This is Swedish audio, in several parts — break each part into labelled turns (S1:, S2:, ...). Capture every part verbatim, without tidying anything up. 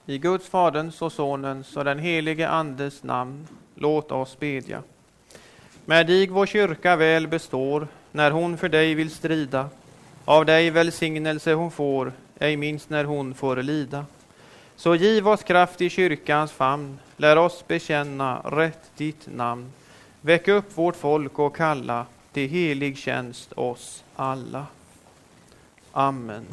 S1: I Guds Faderns och Sonens och den helige Andes namn, låt oss bedja. Med dig vår kyrka väl består, när hon för dig vill strida. Av dig välsignelse hon får, ej minst när hon får lida. Så giv oss kraft i kyrkans famn, lär oss bekänna rätt ditt namn. Väck upp vårt folk och kalla till helig tjänst oss alla. Amen.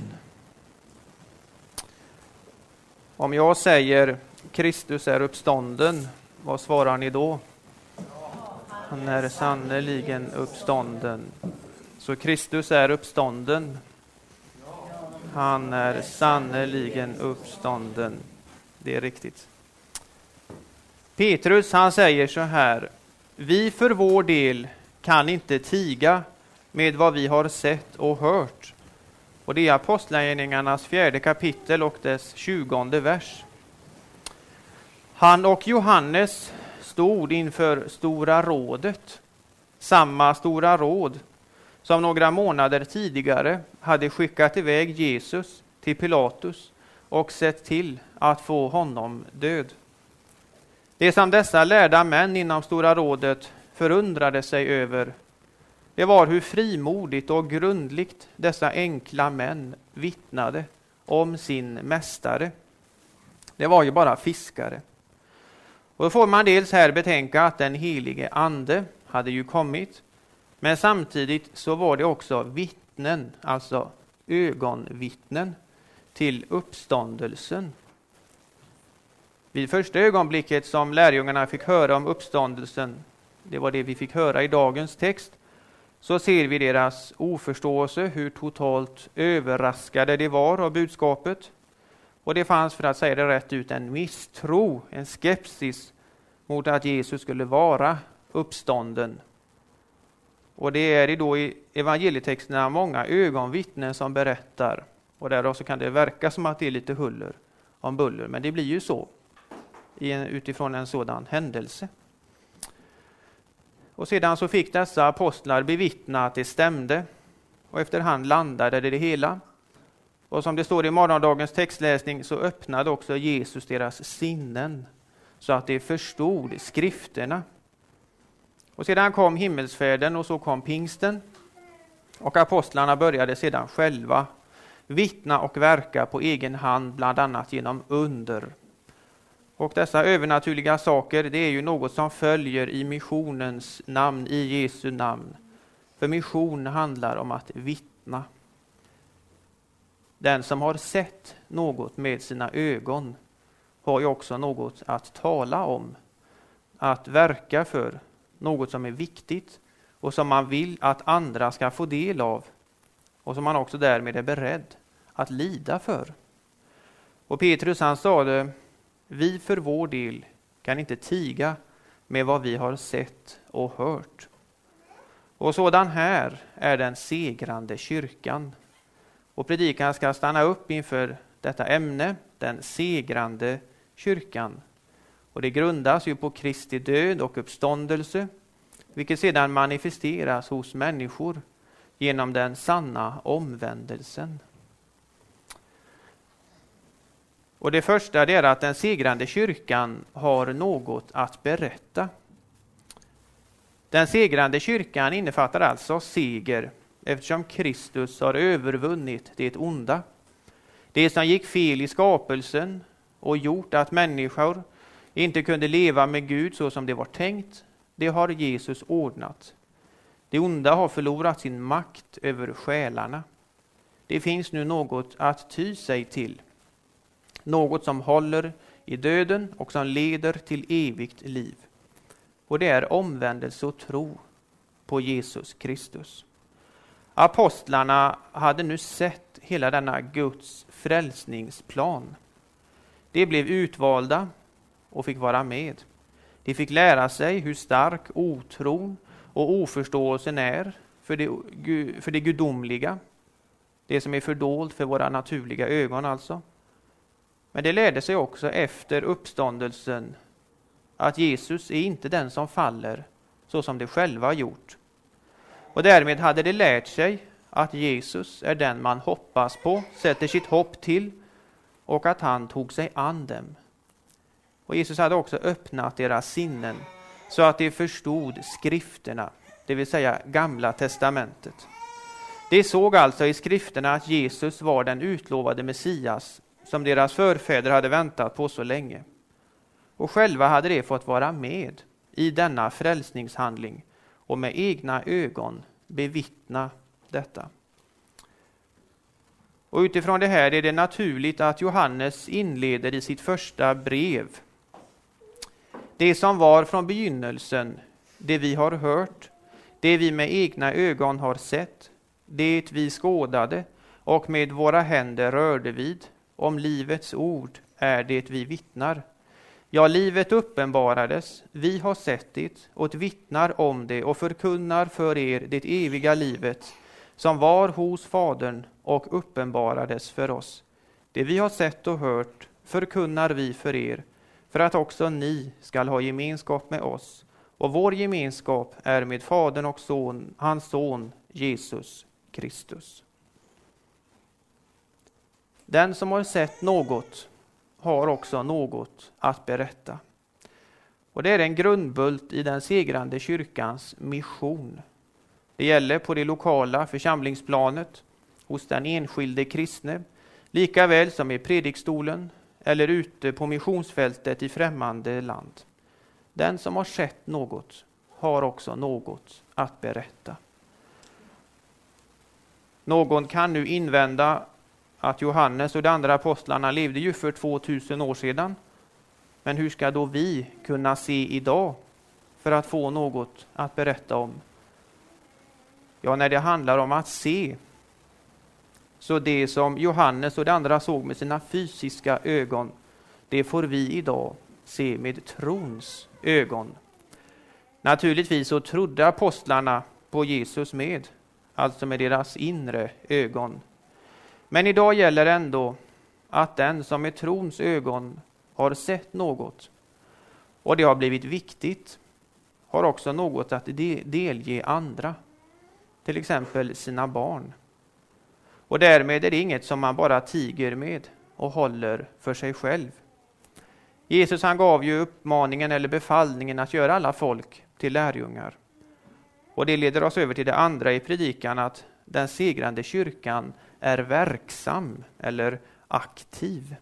S1: Om jag säger Kristus är uppstånden, vad svarar ni då? Han är sannoliken uppstånden. Så Kristus är uppstånden. Han är sannoliken uppstånden. Det är riktigt. Petrus, han säger så här: vi för vår del kan inte tiga med vad vi har sett och hört. Och det är Apostlagärningarnas fjärde kapitel och dess tjugonde vers. Han och Johannes stod inför Stora rådet. Samma Stora råd som några månader tidigare hade skickat iväg Jesus till Pilatus och sett till att få honom död. Det som dessa lärda män inom Stora rådet förundrade sig över, det var hur frimodigt och grundligt dessa enkla män vittnade om sin mästare. Det var ju bara fiskare. Och då får man dels här betänka att den helige ande hade ju kommit, men samtidigt så var det också vittnen, alltså ögonvittnen till uppståndelsen. Vid första ögonblicket som lärjungarna fick höra om uppståndelsen, det var det vi fick höra i dagens text, så ser vi deras oförståelse, hur totalt överraskade de var av budskapet. Och det fanns, för att säga det rätt ut, en misstro, en skepsis mot att Jesus skulle vara uppstånden. Och det är då i evangelietexterna många ögonvittnen som berättar. Och därav så kan det verka som att det är lite huller om buller. Men det blir ju så utifrån en sådan händelse. Och sedan så fick dessa apostlar bevittna att det stämde. Och efterhand landade det, det hela. Och som det står i morgondagens textläsning så öppnade också Jesus deras sinnen så att de förstod skrifterna. Och sedan kom himmelsfärden och så kom pingsten. Och apostlarna började sedan själva vittna och verka på egen hand, bland annat genom under. Och dessa övernaturliga saker, det är ju något som följer i missionens namn, i Jesu namn. För mission handlar om att vittna. Den som har sett något med sina ögon har ju också något att tala om, att verka för, något som är viktigt och som man vill att andra ska få del av och som man också därmed är beredd att lida för. Och Petrus, han sa det: vi för vår del kan inte tiga med vad vi har sett och hört. Och sådan här är den segrande kyrkan. Och predikan ska stanna upp inför detta ämne, den segrande kyrkan. Och det grundas ju på Kristi död och uppståndelse, vilket sedan manifesteras hos människor genom den sanna omvändelsen. Och det första det är att den segrande kyrkan har något att berätta. Den segrande kyrkan innefattar alltså seger, eftersom Kristus har övervunnit det onda. Det som gick fel i skapelsen och gjort att människor inte kunde leva med Gud så som det var tänkt, det har Jesus ordnat. Det onda har förlorat sin makt över själarna. Det finns nu något att ty sig till. Något som håller i döden och som leder till evigt liv. Och det är omvändelse och tro på Jesus Kristus. Apostlarna hade nu sett hela denna Guds frälsningsplan. De blev utvalda och fick vara med. De fick lära sig hur stark otron och oförståelsen är för det, för det gudomliga. Det som är fördolt för våra naturliga ögon alltså. Men det lärde sig också efter uppståndelsen att Jesus är inte den som faller så som de själva har gjort. Och därmed hade de lärt sig att Jesus är den man hoppas på, sätter sitt hopp till och att han tog sig an dem. Och Jesus hade också öppnat deras sinnen så att de förstod skrifterna, det vill säga Gamla testamentet. De såg alltså i skrifterna att Jesus var den utlovade Messias som deras förfäder hade väntat på så länge. Och själva hade de fått vara med i denna frälsningshandling och med egna ögon bevittna detta. Och utifrån det här är det naturligt att Johannes inleder i sitt första brev. Det som var från begynnelsen, det vi har hört, det vi med egna ögon har sett, det vi skådade och med våra händer rörde vid, om livets ord är det vi vittnar. Ja, livet uppenbarades, vi har sett det och vittnar om det och förkunnar för er det eviga livet som var hos Fadern och uppenbarades för oss. Det vi har sett och hört förkunnar vi för er, för att också ni skall ha gemenskap med oss. Och vår gemenskap är med Fadern och son, hans son Jesus Kristus. Den som har sett något har också något att berätta. Och det är en grundbult i den segrande kyrkans mission. Det gäller på det lokala församlingsplanet, hos den enskilde kristne, lika väl som i predikstolen eller ute på missionsfältet i främmande land. Den som har sett något har också något att berätta. Någon kan nu invända att Johannes och de andra apostlarna levde ju för tvåtusen år sedan. Men hur ska då vi kunna se idag för att få något att berätta om? Ja, när det handlar om att se, så det som Johannes och de andra såg med sina fysiska ögon, det får vi idag se med trons ögon. Naturligtvis så trodde apostlarna på Jesus med, alltså med deras inre ögon. Men idag gäller ändå att den som med trons ögon har sett något och det har blivit viktigt, har också något att delge andra, till exempel sina barn. Och därmed är det inget som man bara tiger med och håller för sig själv. Jesus han gav ju uppmaningen eller befallningen att göra alla folk till lärjungar. Och det leder oss över till det andra i predikan, att den segrande kyrkan är verksam eller aktiv.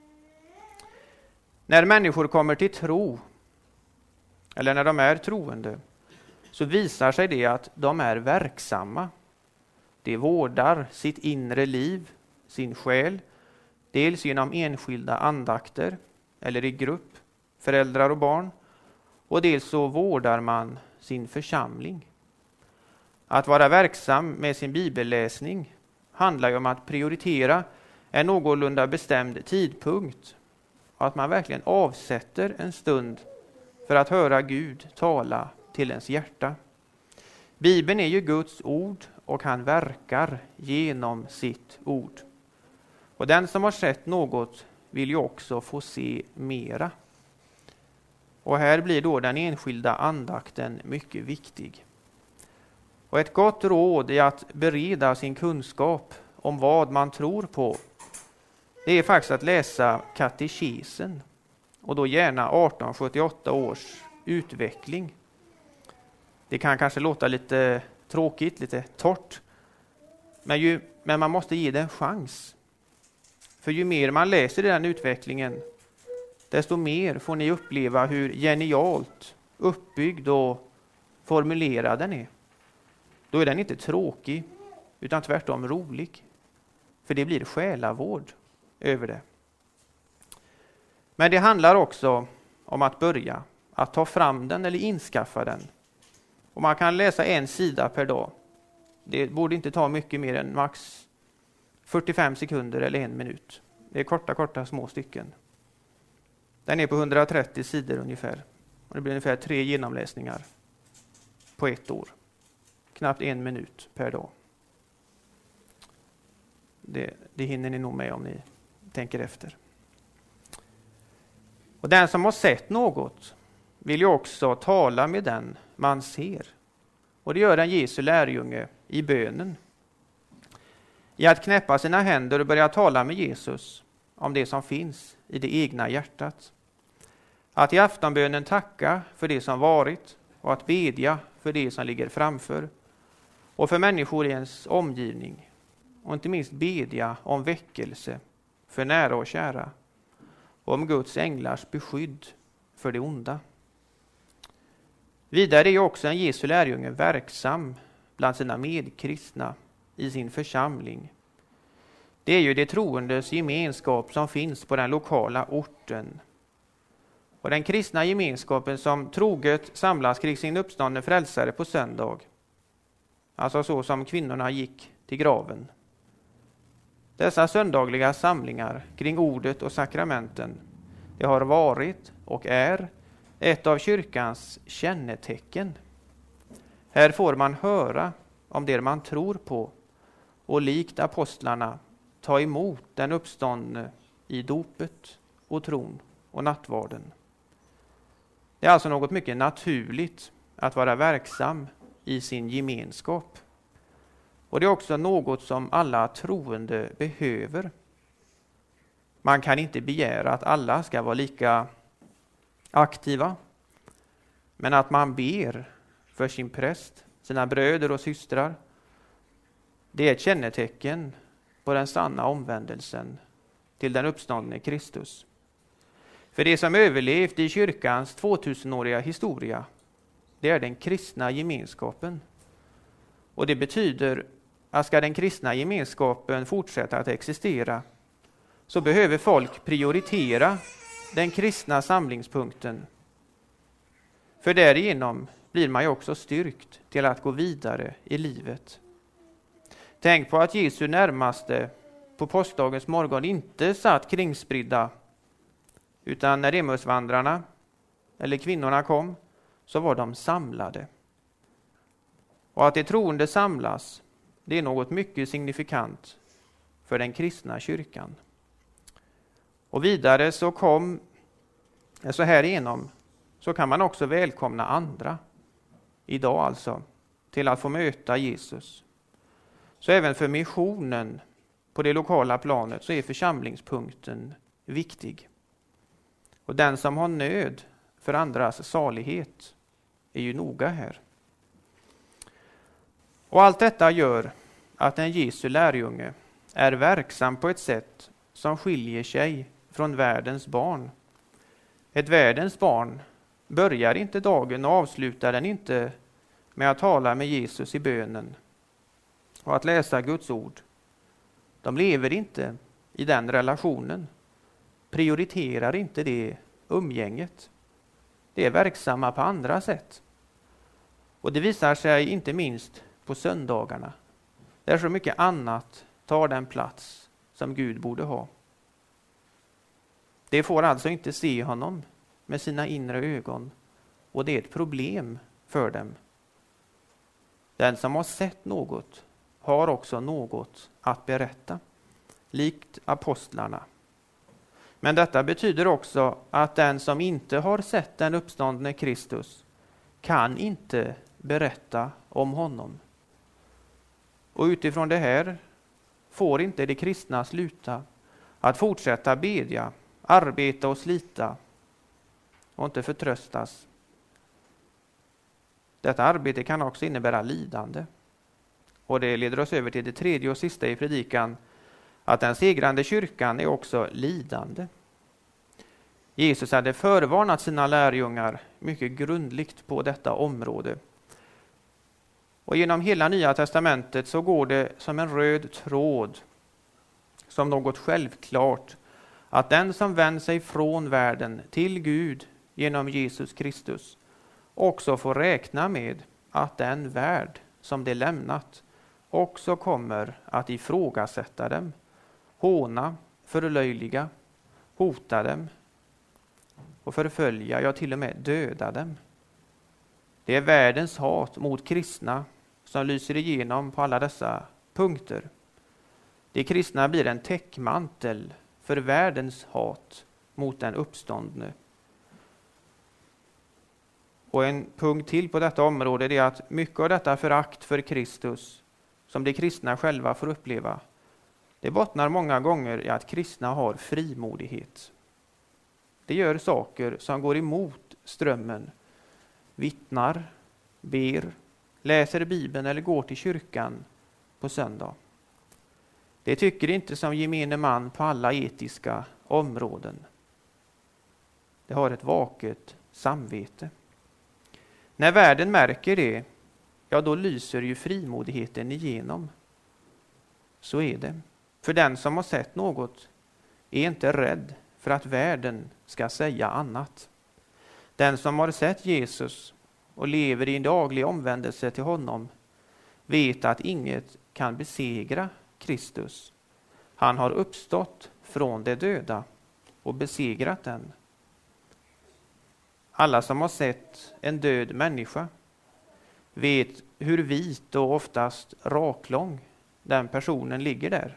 S1: När människor kommer till tro, eller när de är troende, så visar sig det att de är verksamma. De vårdar sitt inre liv, sin själ, dels genom enskilda andakter eller i grupp, föräldrar och barn, och dels så vårdar man sin församling. Att vara verksam med sin bibelläsning handlar ju om att prioritera en någorlunda bestämd tidpunkt, och att man verkligen avsätter en stund för att höra Gud tala till ens hjärta. Bibeln är ju Guds ord och han verkar genom sitt ord. Och den som har sett något vill ju också få se mera. Och här blir då den enskilda andakten mycket viktig. Och ett gott råd är att bereda sin kunskap om vad man tror på. Det är faktiskt att läsa katekesen, och då gärna arton sjuttioåtta års utveckling. Det kan kanske låta lite tråkigt, lite torrt, men, ju, men man måste ge det en chans. För ju mer man läser i den utvecklingen, desto mer får ni uppleva hur genialt uppbyggd och formulerad den är. Då är den inte tråkig, utan tvärtom rolig. För det blir själavård över det. Men det handlar också om att börja, att ta fram den eller inskaffa den. Och man kan läsa en sida per dag. Det borde inte ta mycket mer än max fyrtiofem sekunder eller en minut. Det är korta, korta små stycken. Den är på hundratrettio sidor ungefär. Och det blir ungefär tre genomläsningar på ett år. Knappt en minut per dag. Det, det hinner ni nog med om ni tänker efter. Och den som har sett något vill ju också tala med den man ser. Och det gör en Jesu lärjunge i bönen. I att knäppa sina händer och börja tala med Jesus om det som finns i det egna hjärtat. Att i aftonbönen tacka för det som varit och att bedja för det som ligger framför och för människor i ens omgivning. Och inte minst bedja om väckelse för nära och kära och om Guds änglars beskydd för det onda. Vidare är också en Jesu lärjunge verksam bland sina medkristna i sin församling. Det är ju det troendes gemenskap som finns på den lokala orten. Och den kristna gemenskapen som troget samlas kring sin uppståndne frälsare på söndag. Alltså så som kvinnorna gick till graven. Dessa söndagliga samlingar kring ordet och sakramenten, det har varit och är ett av kyrkans kännetecken. Här får man höra om det man tror på och likt apostlarna ta emot den uppståndne i dopet och tron och nattvarden. Det är alltså något mycket naturligt att vara verksam i sin gemenskap. Och det är också något som alla troende behöver. Man kan inte begära att alla ska vara lika aktiva, men att man ber för sin präst, sina bröder och systrar, det är ett kännetecken på den sanna omvändelsen till den uppståndne Kristus. För det som överlevt i kyrkans tvåtusenåriga historia, det är den kristna gemenskapen. Och det betyder att ska den kristna gemenskapen fortsätta att existera, så behöver folk prioritera den kristna samlingspunkten. För därigenom blir man ju också styrkt till att gå vidare i livet. Tänk på att Jesu närmaste på påskdagens morgon inte satt kringspridda, utan när Emmausvandrarna eller kvinnorna kom så var de samlade. Och att de troende samlas, det är något mycket signifikant för den kristna kyrkan. Och vidare så kom, så här igenom, så kan man också välkomna andra, idag alltså, till att få möta Jesus. Så även för missionen på det lokala planet så är församlingspunkten viktig. Och den som har nöd för andras salighet är ju noga här. Och allt detta gör att en Jesu lärjunge är verksam på ett sätt som skiljer sig från världens barn. Ett världens barn börjar inte dagen och avslutar den inte med att tala med Jesus i bönen och att läsa Guds ord. De lever inte i den relationen, prioriterar inte det umgänget. Det är verksamma på andra sätt. Och det visar sig inte minst på söndagarna, där så mycket annat tar den plats som Gud borde ha. Det får alltså inte se honom med sina inre ögon, och det är ett problem för dem. Den som har sett något har också något att berätta, likt apostlarna. Men detta betyder också att den som inte har sett den uppståndne Kristus kan inte berätta om honom. Och utifrån det här får inte de kristna sluta att fortsätta bedja, arbeta och slita och inte förtröstas. Detta arbete kan också innebära lidande. Och det leder oss över till det tredje och sista i predikan, att den segrande kyrkan är också lidande. Jesus hade förvarnat sina lärjungar mycket grundligt på detta område. Och genom hela Nya testamentet så går det som en röd tråd, som något självklart, att den som vänder sig från världen till Gud genom Jesus Kristus också får räkna med att den värld som de lämnat också kommer att ifrågasätta dem, håna, förlöjliga, hota dem och förfölja, ja till och med döda dem. Det är världens hat mot kristna som lyser igenom på alla dessa punkter. De kristna blir en täckmantel för världens hat mot den uppståndne. Och en punkt till på detta område är att mycket av detta förakt för Kristus som de kristna själva får uppleva, Det bottnar många gånger i att kristna har frimodighet. De gör saker som går emot strömmen. Vittnar, ber, läser Bibeln eller går till kyrkan på söndag. Det tycker inte som gemene man på alla etiska områden. Det har ett vaket samvete. När världen märker det, ja då lyser ju frimodigheten igenom. Så är det. För den som har sett något är inte rädd för att världen ska säga annat. Den som har sett Jesus och lever i en daglig omvändelse till honom vet att inget kan besegra Kristus. Han har uppstått från de döda och besegrat den. Alla som har sett en död människa vet hur vit och oftast raklång den personen ligger där.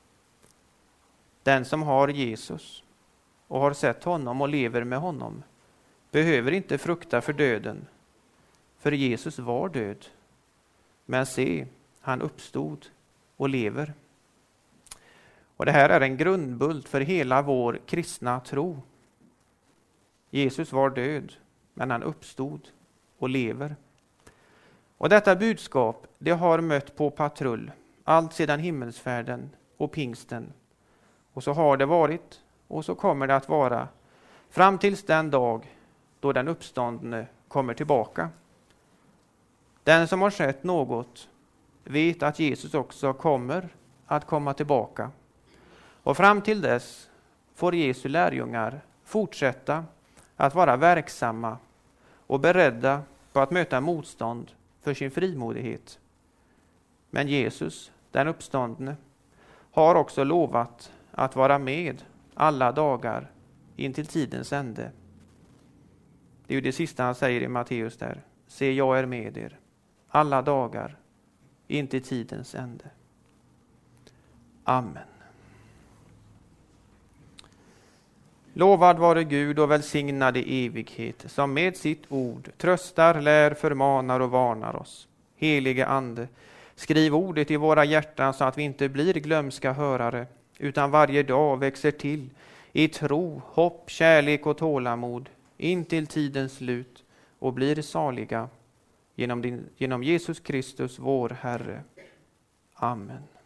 S1: Den som har Jesus och har sett honom och lever med honom behöver inte frukta för döden, för Jesus var död. Men se, han uppstod och lever. Och det här är en grundbult för hela vår kristna tro. Jesus var död, men han uppstod och lever. Och detta budskap, det har mött på patrull allt sedan himmelsfärden och pingsten. Och så har det varit och så kommer det att vara fram tills den dag då den uppståndne kommer tillbaka. Den som har sett något vet att Jesus också kommer att komma tillbaka. Och fram till dess får Jesu lärjungar fortsätta att vara verksamma och beredda på att möta motstånd för sin frimodighet. Men Jesus, den uppståndne, har också lovat att vara med alla dagar in till tidens ände. Det är ju det sista han säger i Matteus där. Se, jag är med er alla dagar in till tidens ände. Amen. Lovad vare Gud och välsignad i evighet, som med sitt ord tröstar, lär, förmanar och varnar oss. Helige Ande, skriv ordet i våra hjärtan så att vi inte blir glömska hörare, utan varje dag växer till i tro, hopp, kärlek och tålamod in till tidens slut och blir saliga genom, din, genom Jesus Kristus vår Herre. Amen.